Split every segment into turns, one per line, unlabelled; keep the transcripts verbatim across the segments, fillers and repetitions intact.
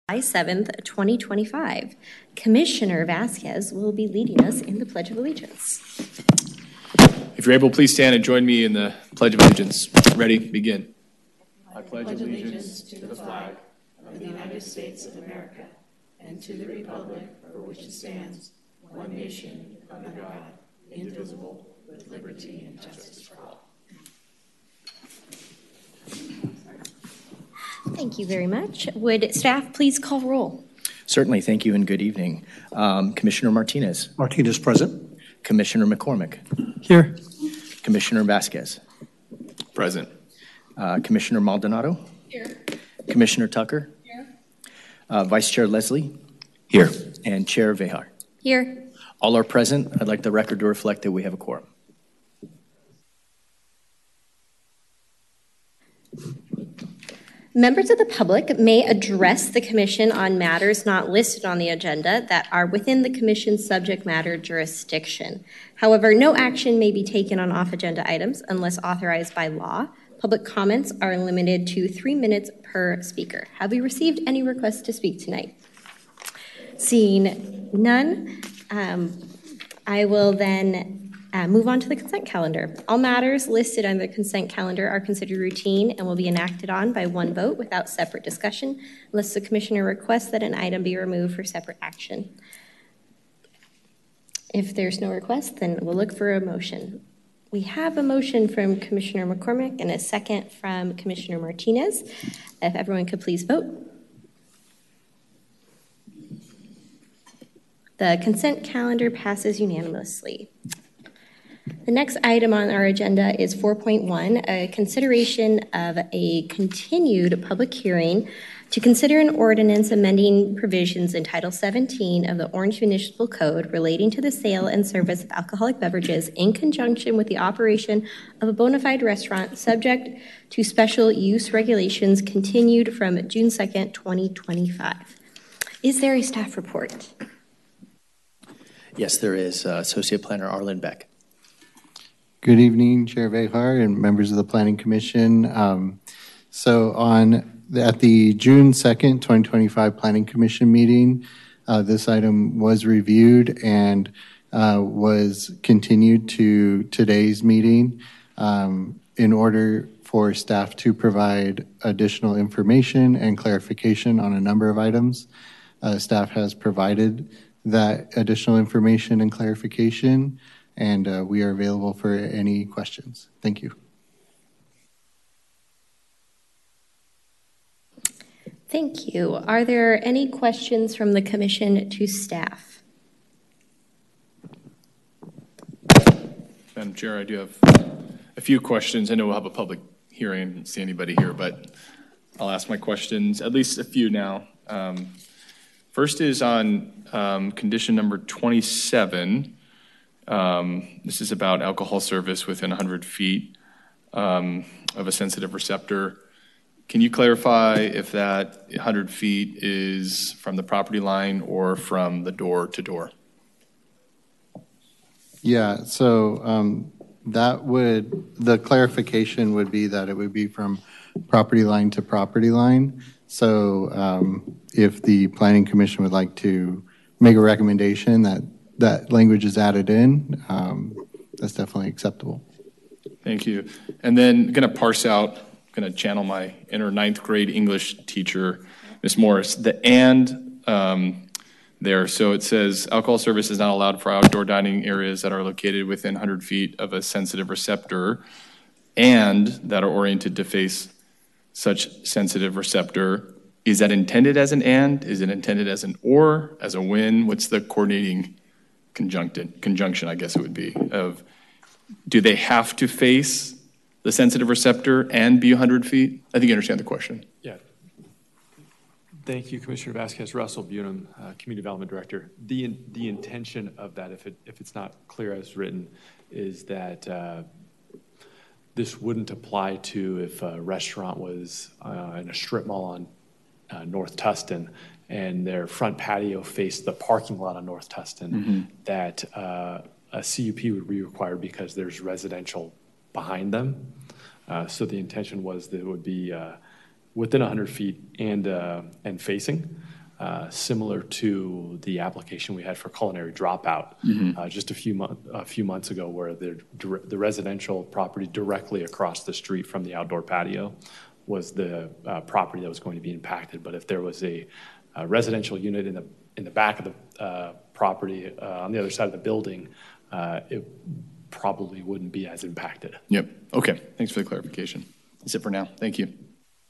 July seventh, twenty twenty-five. Commissioner Vasquez will be leading us in the Pledge of Allegiance.
If you're able, please stand and join me in the Pledge of Allegiance. Ready? Begin.
I pledge allegiance to the flag of the United States of America and to the republic for which it stands, one nation, under God, indivisible, with liberty and justice for all.
Thank you very much. Would staff please call roll?
Certainly. Thank you and good evening. Um, Commissioner Martinez.
Martinez present.
Commissioner McCormick.
Here.
Commissioner Vasquez.
Present.
Uh, Commissioner Maldonado.
Here.
Commissioner Tucker.
Here.
Uh, Vice Chair Leslie.
Here.
And Chair Vehar.
Here.
All are present. I'd like the record to reflect that we have a quorum.
Members of the public may address the Commission on matters not listed on the agenda that are within the Commission's subject matter jurisdiction. However, no action may be taken on off-agenda items unless authorized by law. Public comments are limited to three minutes per speaker. Have we received any requests to speak tonight? Seeing none, um, I will then Uh, move on to the consent calendar. All matters listed on the consent calendar are considered routine and will be enacted on by one vote without separate discussion unless the Commissioner requests that an item be removed for separate action. If there's no request, then we'll look for a motion. We have a motion from Commissioner McCormick and a second from Commissioner Martinez. If everyone could please vote. The consent calendar passes unanimously. The next item on our agenda is four point one, a consideration of a continued public hearing to consider an ordinance amending provisions in Title seventeen of the Orange Municipal Code relating to the sale and service of alcoholic beverages in conjunction with the operation of a bona fide restaurant subject to special use regulations continued from June second, twenty twenty-five. Is there a staff report?
Yes, there is. Uh, Associate Planner Arlen Beck.
Good evening, Chair Vehar and members of the Planning Commission. Um, so on the, at the June second, twenty twenty-five Planning Commission meeting, uh, this item was reviewed and uh, was continued to today's meeting um, in order for staff to provide additional information and clarification on a number of items. Uh, staff has provided that additional information and clarification, and uh, we are available for any questions. Thank you.
Thank you. Are there any questions from the Commission to staff?
Madam Chair, I do have a few questions. I know we'll have a public hearing. I didn't see anybody here, but I'll ask my questions, at least a few now. Um, first is on um, condition number twenty-seven. Um, this is about alcohol service within one hundred feet um, of a sensitive receptor. Can you clarify if that one hundred feet is from the property line or from the door to door?
Yeah, so um, that would, the clarification would be that it would be from property line to property line. So um, if the Planning Commission would like to make a recommendation that that language is added in, um, that's definitely acceptable.
Thank you. And then going to parse out, going to channel my inner ninth grade English teacher, Miz Morris, the and um, there. So it says alcohol service is not allowed for outdoor dining areas that are located within one hundred feet of a sensitive receptor and that are oriented to face such sensitive receptor. Is that intended as an and? Is it intended as an or, as a when? What's the coordinating conjuncted conjunction, I guess it would be, of do they have to face the sensitive receptor and be one hundred feet? I think you understand the question.
Yeah. Thank you, Commissioner Vasquez. Russell Bunham, uh, Community Development Director. The, the intention of that, if, it, if it's not clear as written, is that uh, this wouldn't apply to if a restaurant was uh, in a strip mall on uh, North Tustin and their front patio faced the parking lot on North Tustin, mm-hmm. that uh, a C U P would be required because there's residential behind them. Uh, so the intention was that it would be uh, within one hundred feet and uh, and facing. uh, similar to the application we had for culinary dropout uh, just a few, mon- a few months ago, where the, dir- the residential property directly across the street from the outdoor patio was the uh, property that was going to be impacted. But if there was a, a residential unit in the in the back of the uh, property uh, on the other side of the building, uh, it probably wouldn't be as impacted.
Yep. Okay. Thanks for the clarification. That's it for now. Thank you.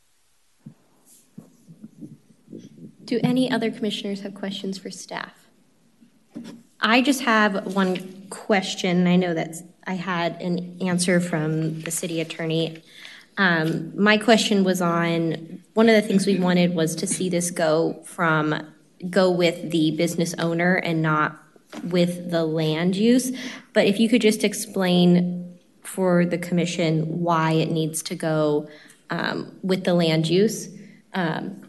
Do any other commissioners have questions for staff? I just have one question. I know that I had an answer from the city attorney. Um, my question was on, one of the things we wanted was to see this go from, go with the business owner and not with the land use. But if you could just explain for the commission why it needs to go um, with the land use. Um,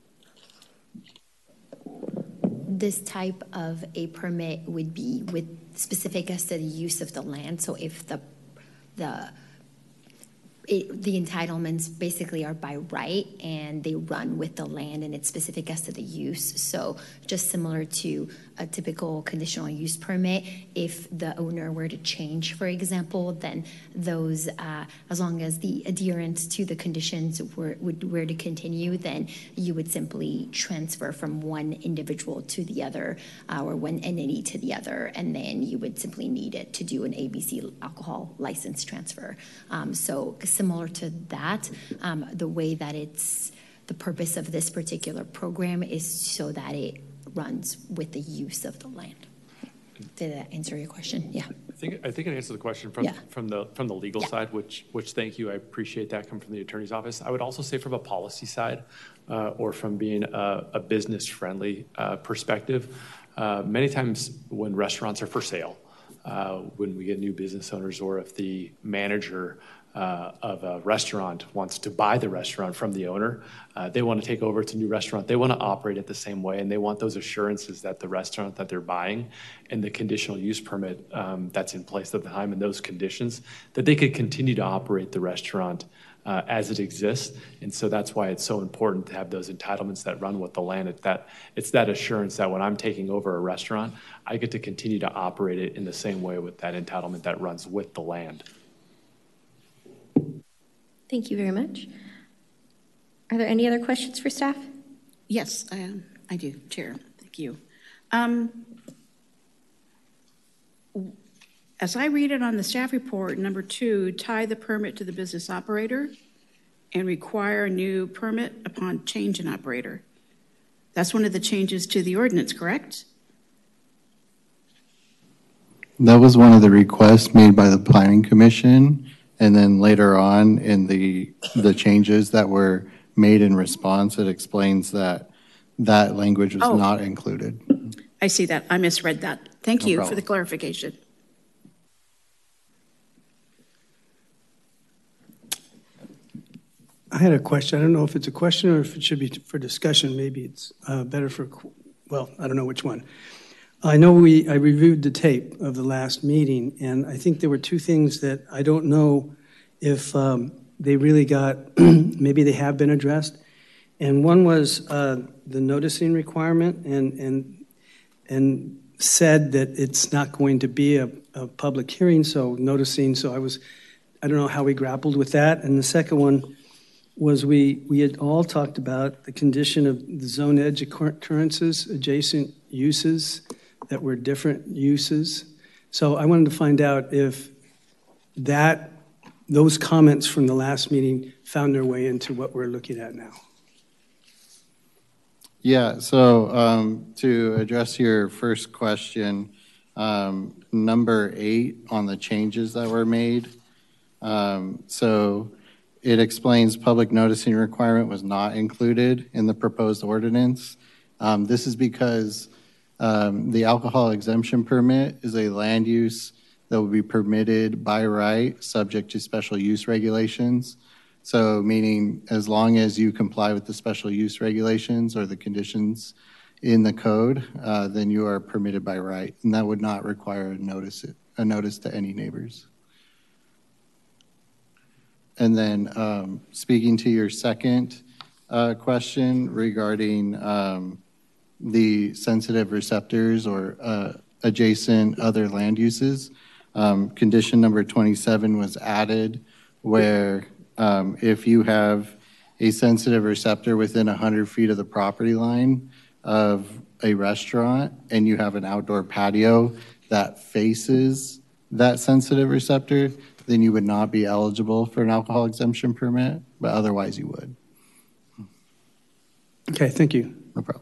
This type of a permit would be with specific as to the use of the land. So if the the it, the entitlements basically are by right and they run with the land and it's specific as to the use. So just similar to a typical conditional use permit, if the owner were to change, for example, then those, uh, as long as the adherence to the conditions were, would, were to continue, then you would simply transfer from one individual to the other uh, or one entity to the other, and then you would simply need it to do an A B C alcohol license transfer. Um, so similar to that, um, the way that it's, the purpose of this particular program is so that it runs with the use of the land. Did that answer your question? Yeah.
I think I think it answers the question from
Yeah.
from the from the legal
Yeah.
side, which which thank you. I appreciate that come from the attorney's office. I would also say from a policy side, uh, or from being a, a business friendly uh, perspective, uh, many times when restaurants are for sale, uh, when we get new business owners, or if the manager Uh, of a restaurant wants to buy the restaurant from the owner, uh, they want to take over, it's a new restaurant, they want to operate it the same way, and they want those assurances that the restaurant that they're buying and the conditional use permit um, that's in place at the time and those conditions, that they could continue to operate the restaurant uh, as it exists. And so that's why it's so important to have those entitlements that run with the land. It's that, it's that assurance that when I'm taking over a restaurant, I get to continue to operate it in the same way with that entitlement that runs with the land.
Thank you very much. Are there any other questions for staff?
Yes, um, I do, Chair. Thank you. Um, as I read it on the staff report, number two, tie the permit to the business operator and require a new permit upon change in operator. That's one of the changes to the ordinance, correct?
That was one of the requests made by the Planning Commission. And then later on in the, the changes that were made in response, it explains that that language was
Oh.
not included.
I see that. I misread that. Thank
No
you for
problem.
the clarification.
I had a question. I don't know if it's a question or if it should be for discussion. Maybe it's uh, better for, well, I don't know which one. I know we, I reviewed the tape of the last meeting, and I think there were two things that I don't know if um, they really got, maybe they have been addressed. And one was uh, the noticing requirement, and, and, and said that it's not going to be a, a public hearing, so noticing, so I was, I don't know how we grappled with that. And the second one was we, we had all talked about the condition of the zone edge occurrences, adjacent uses that were different uses. So I wanted to find out if that, those comments from the last meeting found their way into what we're looking at now.
Yeah, so um, to address your first question, um, number eight on the changes that were made. Um, so it explains public noticing requirement was not included in the proposed ordinance. Um, this is because um, the alcohol exemption permit is a land use that will be permitted by right, subject to special use regulations. So meaning as long as you comply with the special use regulations or the conditions in the code, uh, then you are permitted by right. And that would not require a notice, a notice to any neighbors. And then um, speaking to your second uh, question regarding um, the sensitive receptors or uh, adjacent other land uses. Um, condition number twenty-seven was added where um, if you have a sensitive receptor within one hundred feet of the property line of a restaurant and you have an outdoor patio that faces that sensitive receptor, then you would not be eligible for an alcohol exemption permit, but otherwise you would.
Okay, thank you.
No problem.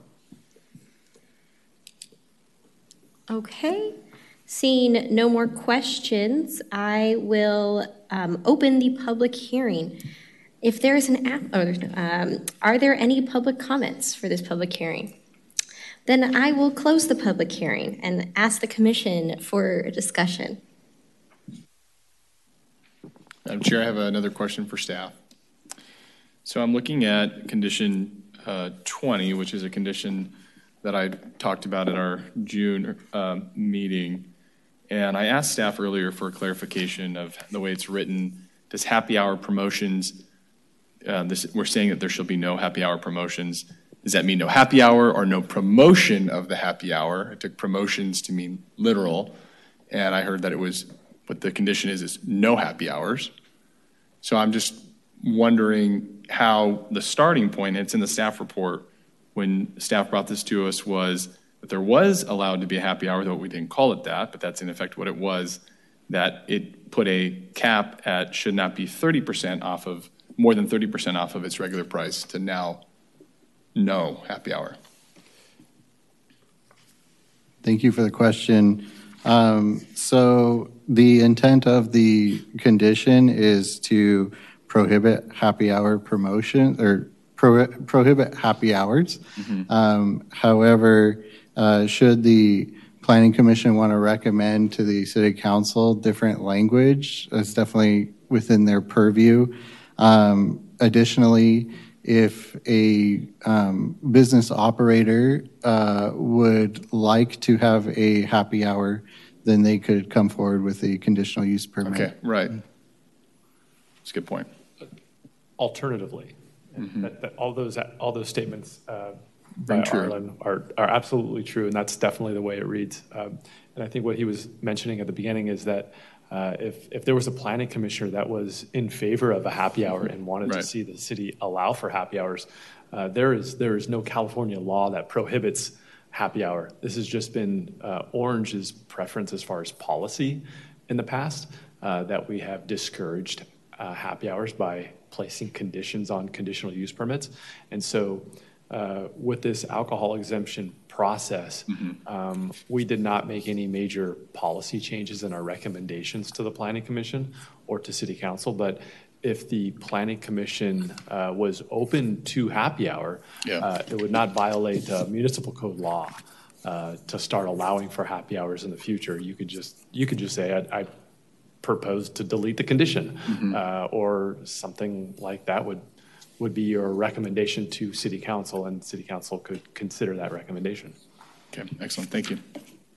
Okay. Seeing no more questions, I will um, open the public hearing. If there is an app, oh, there's no, um, are there any public comments for this public hearing? Then I will close the public hearing and ask the commission for a discussion.
Madam Chair, I have another question for staff. So I'm looking at condition uh, twenty, which is a condition that I talked about at our June uh, meeting. And I asked staff earlier for clarification of the way it's written. Does happy hour promotions, uh, this, we're saying that there shall be no happy hour promotions. Does that mean no happy hour or no promotion of the happy hour? I took promotions to mean literal. And I heard that it was, what the condition is, is no happy hours. So I'm just wondering how the starting point, it's in the staff report, when staff brought this to us, was that there was allowed to be a happy hour, though we didn't call it that, but that's in effect what it was, that it put a cap at should not be thirty percent off of, more than thirty percent off of its regular price, to now no happy hour.
Thank you for the question. Um, so the intent of the condition is to prohibit happy hour promotion or pro prohibit happy hours. Mm-hmm. Um, however, uh, should the Planning Commission want to recommend to the City Council different language, it's definitely within their purview. Um, additionally, if a um, business operator uh, would like to have a happy hour, then they could come forward with a conditional use permit.
Okay, right. That's a good point.
Alternatively, mm-hmm. that, that all those all those statements uh, by
true.
Arlen are are absolutely true, and that's definitely the way it reads. Um, and I think what he was mentioning at the beginning is that uh, if if there was a planning commissioner that was in favor of a happy hour and wanted right. to see the city allow for happy hours, uh, there is there is no California law that prohibits happy hour. This has just been uh, Orange's preference as far as policy in the past, uh, that we have discouraged uh, happy hours by placing conditions on conditional use permits. And so uh, with this alcohol exemption process, mm-hmm. um, we did not make any major policy changes in our recommendations to the Planning Commission or to City Council, but if the Planning Commission uh, was open to happy hour, yeah. uh, it would not violate uh, municipal code law uh, to start allowing for happy hours in the future. You could just you could just say, I, I propose to delete the condition, mm-hmm. uh, or something like that would would be your recommendation to City Council, and City Council could consider that recommendation.
Okay, excellent. Thank you.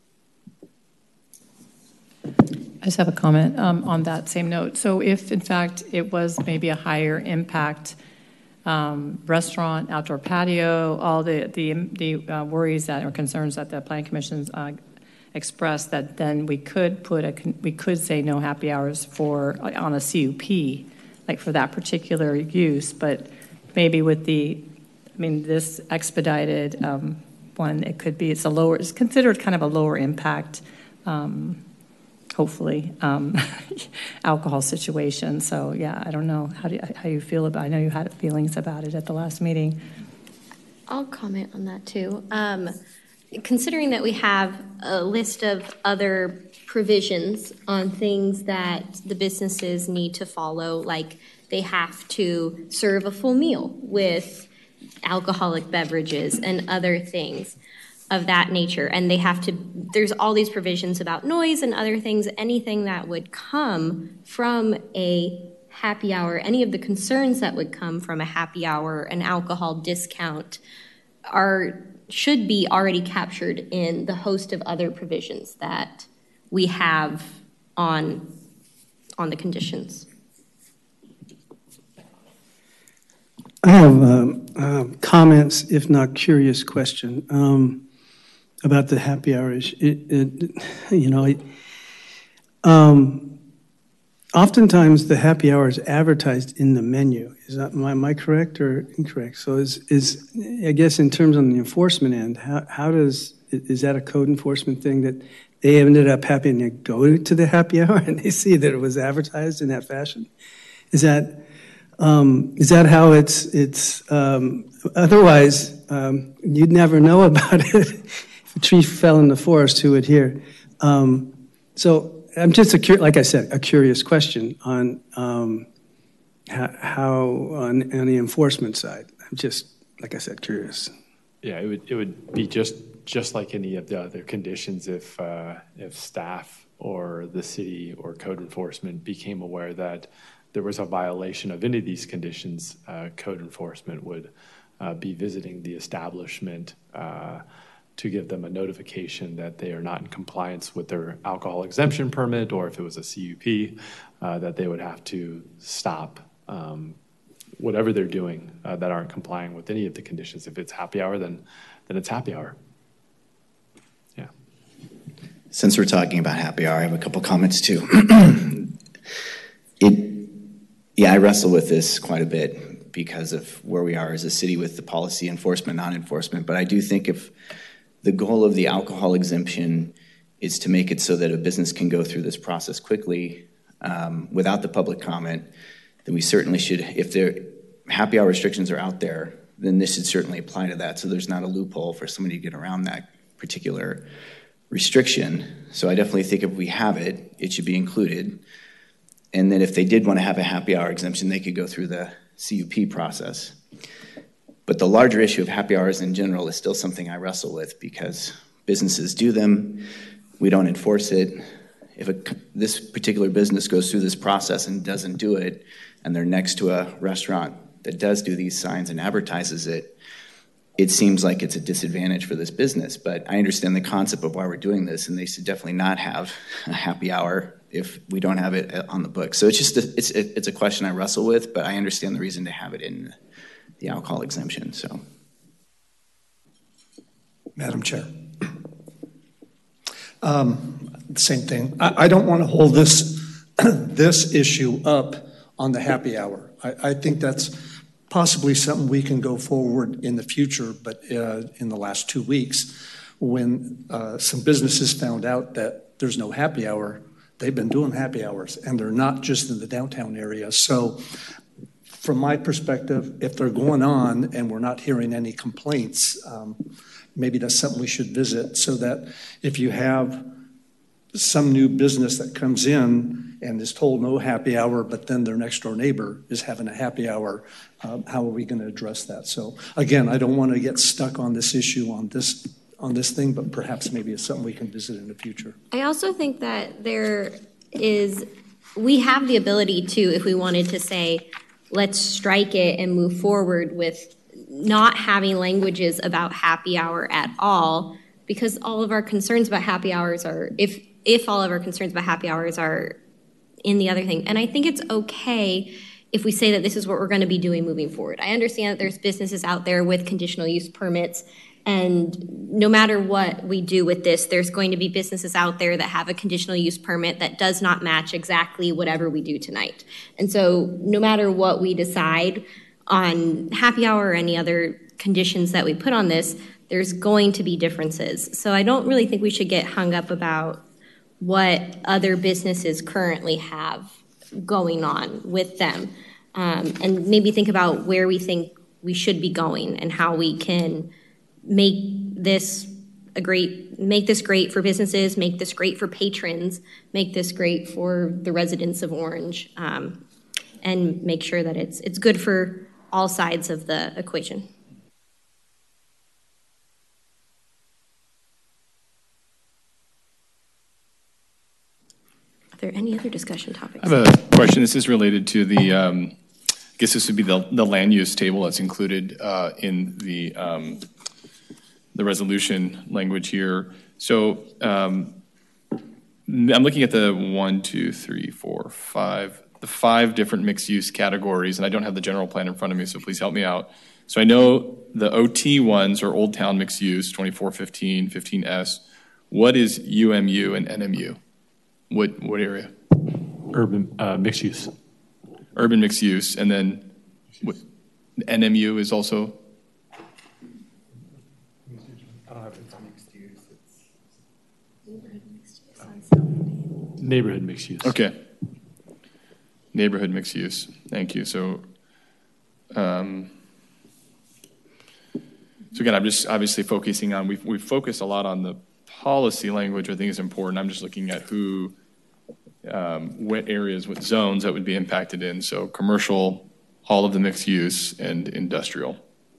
I just have a comment um, on that same note. So if, in fact, it was maybe a higher impact um, restaurant, outdoor patio, all the the, the uh, worries that or concerns that the Planning Commission's uh, expressed, that then we could put a we could say no happy hours for on a C U P, like for that particular use. But maybe with the, I mean, this expedited um, one, it could be it's a lower, it's considered kind of a lower impact. Um, hopefully, um, alcohol situation. So, yeah, I don't know how do you, how you feel about it. I know you had feelings about it at the last meeting.
I'll comment on that, too. Um, considering that we have a list of other provisions on things that the businesses need to follow, like they have to serve a full meal with alcoholic beverages and other things of that nature, and they have to, there's all these provisions about noise and other things, anything that would come from a happy hour, any of the concerns that would come from a happy hour, an alcohol discount, are should be already captured in the host of other provisions that we have on, on the conditions.
I have um, uh, comments, if not curious question, um, about the happy hours. It, it, you know, it, um, oftentimes the happy hour is advertised in the menu. Is that, am I, am I correct or incorrect? So is, is, I guess in terms on the enforcement end, how, how does, is that a code enforcement thing that they ended up having to go to the happy hour and they see that it was advertised in that fashion? Is that, um, is that how it's, it's, um, otherwise, um, you'd never know about it. If a tree fell in the forest, who would hear? Um, so I'm just, a, like I said, a curious question on um, how, how on, on the enforcement side. I'm just, like I said, curious.
Yeah, it would, it would be just, just like any of the other conditions if, uh, if staff or the city or code enforcement became aware that there was a violation of any of these conditions, uh, code enforcement would uh, be visiting the establishment uh, to give them a notification that they are not in compliance with their alcohol exemption permit, or if it was a C U P, uh, that they would have to stop um, whatever they're doing uh, that aren't complying with any of the conditions. If it's happy hour, then, then it's happy hour. Yeah.
Since we're talking about happy hour, I have a couple comments too. it, yeah, I wrestle with this quite a bit because of where we are as a city with the policy enforcement, non-enforcement. But I do think if the goal of the alcohol exemption is to make it so that a business can go through this process quickly um, without the public comment, then we certainly should, if their happy hour restrictions are out there, then this should certainly apply to that. So there's not a loophole for somebody to get around that particular restriction. So I definitely think if we have it, it should be included. And then if they did want to have a happy hour exemption, they could go through the C U P process. But the larger issue of happy hours in general is still something I wrestle with because businesses do them, we don't enforce it. If a, this particular business goes through this process and doesn't do it, and they're next to a restaurant that does do these signs and advertises it, it seems like it's a disadvantage for this business. But I understand the concept of why we're doing this, and they should definitely not have a happy hour if we don't have it on the book. So it's just a, it's it's a question I wrestle with, but I understand the reason to have it in the alcohol exemption. So,
Madam Chair, um, same thing. I, I don't want to hold this this issue up on the happy hour. I, I think that's possibly something we can go forward in the future, but uh, in the last two weeks, when uh, some businesses found out that there's no happy hour, they've been doing happy hours, and they're not just in the downtown area. So from my perspective, if they're going on and we're not hearing any complaints, um, maybe that's something we should visit, so that if you have some new business that comes in and is told no happy hour, but then their next door neighbor is having a happy hour, um, how are we going to address that? So again, I don't want to get stuck on this issue on this on this thing, but perhaps maybe it's something we can visit in the future.
I also think that there is, we have the ability to, if we wanted to say, let's strike it and move forward with not having languages about happy hour at all, because all of our concerns about happy hours are, if if all of our concerns about happy hours are in the other thing. And I think it's okay if we say that this is what we're going to be doing moving forward. I understand that there's businesses out there with conditional use permits, and no matter what we do with this, there's going to be businesses out there that have a conditional use permit that does not match exactly whatever we do tonight. And so no matter what we decide on happy hour or any other conditions that we put on this, there's going to be differences. So I don't really think we should get hung up about what other businesses currently have going on with them, um, and maybe think about where we think we should be going and how we can make this a great, make this great for businesses, make this great for patrons, make this great for the residents of Orange, um, and make sure that it's it's good for all sides of the equation. Are there any other discussion topics?
I have a question. This is related to the, um, I guess this would be the, the land use table that's included uh, in the, um, the resolution language here. So um, I'm looking at the one, two, three, four, five, the five different mixed-use categories, and I don't have the general plan in front of me, so please help me out. So I know the O T ones are Old Town Mixed Use, twenty-four fifteen, fifteen S. What is U M U and N M U? What, what area?
Urban uh, mixed use.
Urban mixed use, and then what, N M U is also?
Neighborhood mixed use.
Okay. Neighborhood mixed use. Thank you. So, um, so again, I'm just obviously focusing on, we've, we've focused a lot on the policy language, I think is important. I'm just looking at who, um, what areas, what zones that would be impacted in. So commercial, all of the mixed use, and industrial.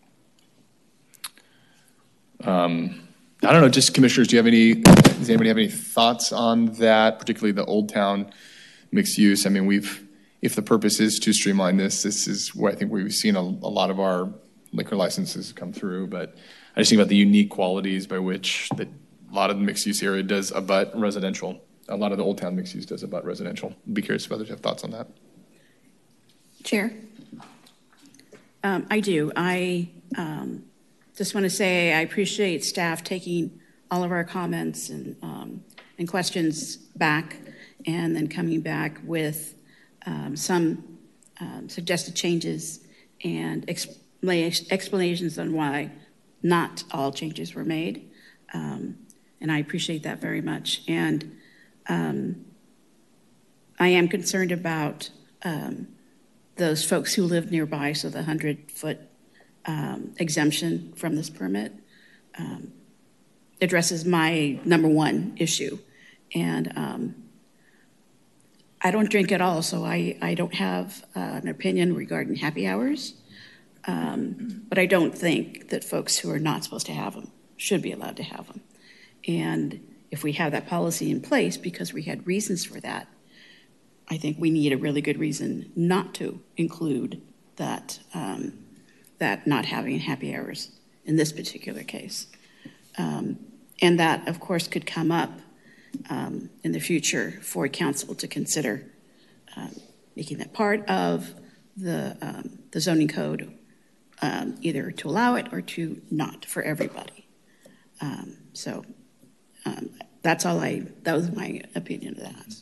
Um, I don't know, just commissioners, do you have any, does anybody have any thoughts on that, particularly the Old Town mixed use? I mean, we've, if the purpose is to streamline this, this is where I think we've seen a, a lot of our liquor licenses come through, but I just think about the unique qualities by which that a lot of the mixed use area does abut residential. A lot of the Old Town mixed use does abut residential. I'd be curious if others have thoughts on that.
Chair? Um, I do. I um, just want to say I appreciate staff taking all of our comments and, um, and questions back and then coming back with um, some um, suggested changes and expla- explanations on why not all changes were made. Um, and I appreciate that very much. And um, I am concerned about um, those folks who live nearby, so the hundred-foot um, exemption from this permit um, addresses my number one issue. And um, I don't drink at all, so I, I don't have uh, an opinion regarding happy hours. Um, but I don't think that folks who are not supposed to have them should be allowed to have them. And if we have that policy in place because we had reasons for that, I think we need a really good reason not to include that, um, that not having happy hours in this particular case. Um, and that, of course, could come up um, in the future for council to consider um, making that part of the, um, the zoning code, um, either to allow it or to not for everybody. Um, so um, that's all I, that was my opinion of that.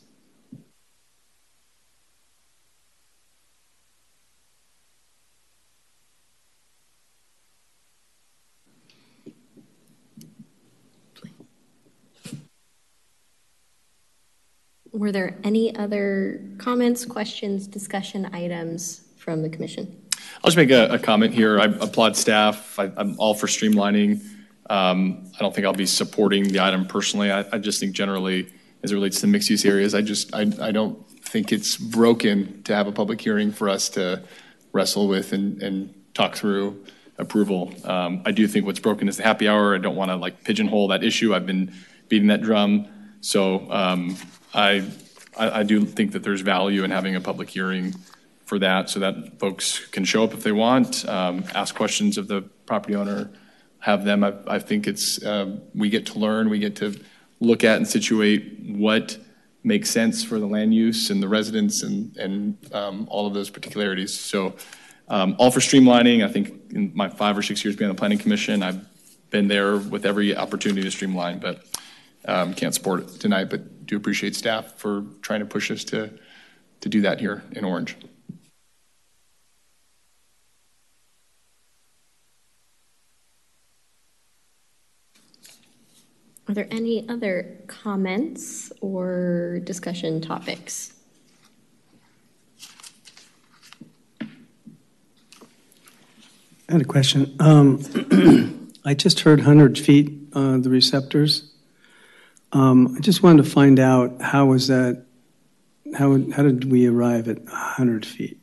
Were there any other comments, questions, discussion items from the commission?
I'll just make a, a comment here. I applaud staff. I, I'm all for streamlining. Um, I don't think I'll be supporting the item personally. I, I just think generally, as it relates to mixed use areas, I just I, I don't think it's broken to have a public hearing for us to wrestle with and, and talk through approval. Um, I do think what's broken is the happy hour. I don't want to like pigeonhole that issue. I've been beating that drum. So um, I, I I do think that there's value in having a public hearing for that, so that folks can show up if they want, um, ask questions of the property owner, have them. I, I think it's uh, we get to learn, we get to look at and situate what makes sense for the land use and the residents and and um, all of those particularities. So um, all for streamlining. I think in my five or six years being on the Planning Commission, I've been there with every opportunity to streamline, but um, can't support it tonight, but do appreciate staff for trying to push us to to do that here in Orange.
Are there any other comments or discussion topics?
I had a question. Um, I just heard one hundred feet, uh, the receptors. Um, I just wanted to find out how was that, how, how did we arrive at one hundred feet?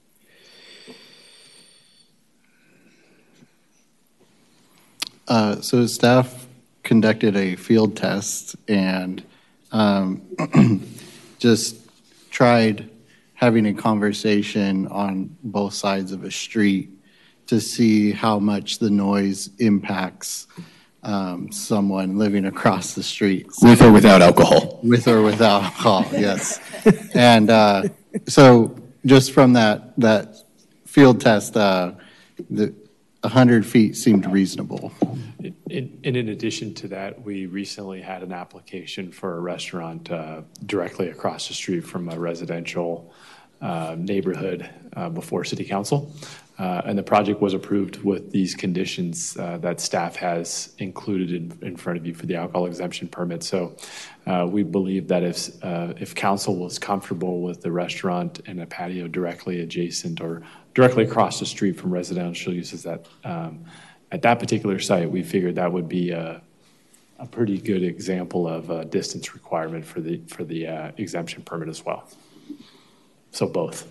Uh, so staff conducted a field test and um, just tried having a conversation on both sides of a street to see how much the noise impacts um, someone living across the street.
With or without alcohol.
With or without alcohol, yes. And uh, So just from that, that field test, uh, the one hundred feet seemed reasonable.
In, and in addition to that, we recently had an application for a restaurant uh, directly across the street from a residential uh, neighborhood uh, before City Council. Uh, and the project was approved with these conditions uh, that staff has included in, in front of you for the alcohol exemption permit. So uh, we believe that if, uh, if council was comfortable with the restaurant and a patio directly adjacent or directly across the street from residential uses that um, at that particular site, we figured that would be a, a pretty good example of a distance requirement for the, for the uh, exemption permit as well. So both.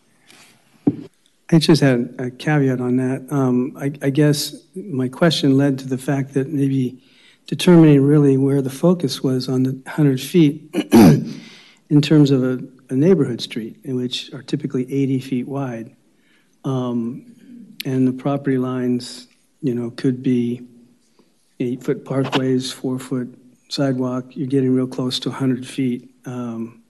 I just had a caveat on that. Um, I, I guess my question led to the fact that maybe determining really where the focus was on the one hundred feet in terms of a, a neighborhood street, in which are typically eighty feet wide. Um, and the property lines, you know, could be eight-foot parkways, four-foot sidewalk. You're getting real close to one hundred feet. Um,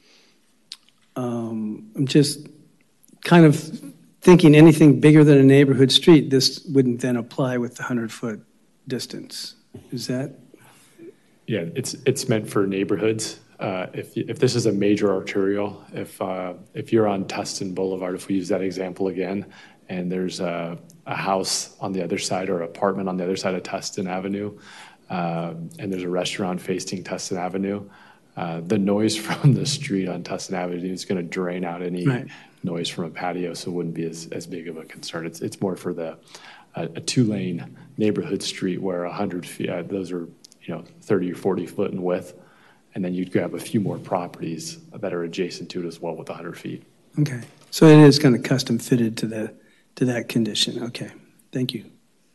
um, I'm just kind of thinking anything bigger than a neighborhood street, this wouldn't then apply with the hundred-foot distance. Is that?
Yeah, it's it's meant for neighborhoods. Uh, if if this is a major arterial, if uh, if you're on Tustin Boulevard, if we use that example again, and there's a, a house on the other side or apartment on the other side of Tustin Avenue, uh, and there's a restaurant facing Tustin Avenue, uh, the noise from the street on Tustin Avenue is going to drain out any right. noise from a patio, so it wouldn't be as, as big of a concern. It's it's more for the uh, a two-lane neighborhood street where one hundred feet, uh, those are you know thirty or forty foot in width, and then you'd grab a few more properties that are adjacent to it as well with one hundred feet.
Okay, so it is kind of custom fitted to the to that condition. Okay, thank you.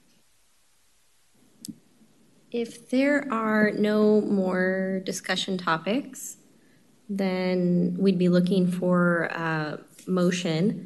If there are no more discussion topics, then we'd be looking for a motion.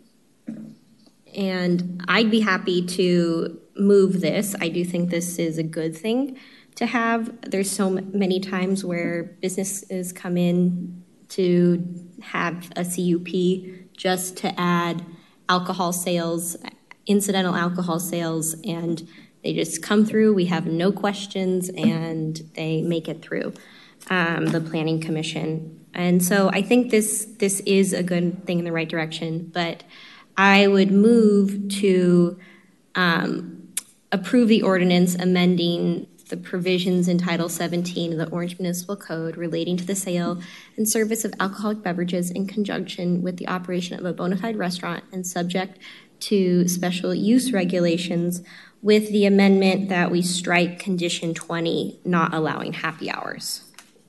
And I'd be happy to move this. I do think this is a good thing to have. There's so many times where businesses come in to have a C U P just to add alcohol sales, incidental alcohol sales, and they just come through, we have no questions, and they make it through um, the Planning Commission. And so I think this this is a good thing in the right direction, but I would move to um, approve the ordinance amending the provisions in Title seventeen of the Orange Municipal Code relating to the sale and service of alcoholic beverages in conjunction with the operation of a bona fide restaurant and subject to special use regulations, with the amendment that we strike condition twenty, not allowing happy hours.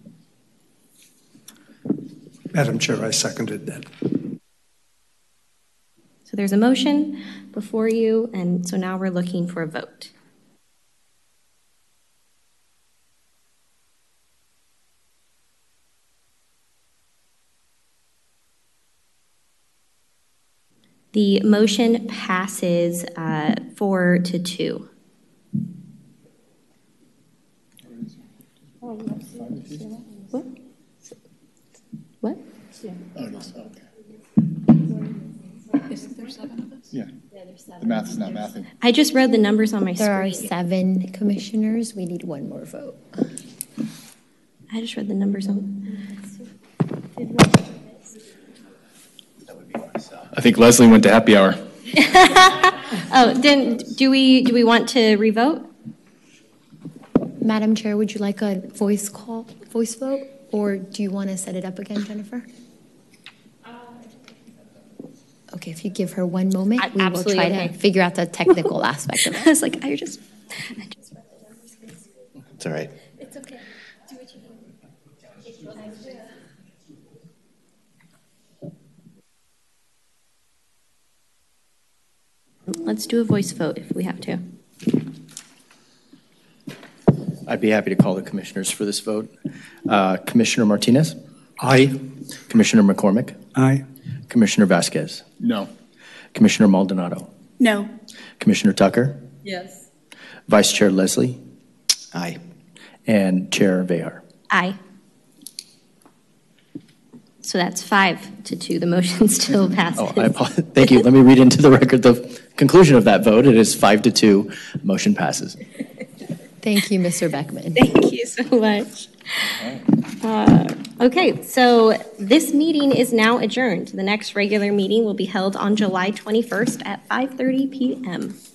Madam Chair, I seconded that.
So there's a motion before you, and so now we're looking for a vote. The motion passes uh, four to two. What? What?
Oh, yes, okay.
Is there seven of us?
Yeah. The math is not mathing.
I just read the numbers on my
There are
screen.
seven commissioners. We need one more vote.
I just read the numbers on.
I think Leslie went to happy hour.
Oh, then do we do we want to revote?
Madam Chair, would you like a voice call, voice vote, or do you want to set it up again, Jennifer? Okay, if you give her one moment,
I,
we will try
okay.
to figure out the technical aspect of it.
I was like, I just, I just read the numbers.
It's all right.
It's okay. Do what you need. Let's do a voice vote if we have to.
I'd be happy to call the commissioners for this vote. Uh, Commissioner Martinez?
Aye.
Commissioner McCormick?
Aye.
Commissioner Vasquez?
No.
Commissioner Maldonado?
No.
Commissioner Tucker?
Yes.
Vice Chair Leslie?
Aye.
And Chair Vehar?
Aye. So that's five to two. The motion still passes.
Oh, I apologize. Thank you. Let me read into the record the conclusion of that vote. It is five to two. Motion passes.
Thank you, Mister Beckman.
Thank you so much. Uh, okay, so this meeting is now adjourned. The next regular meeting will be held on July twenty-first at five thirty p m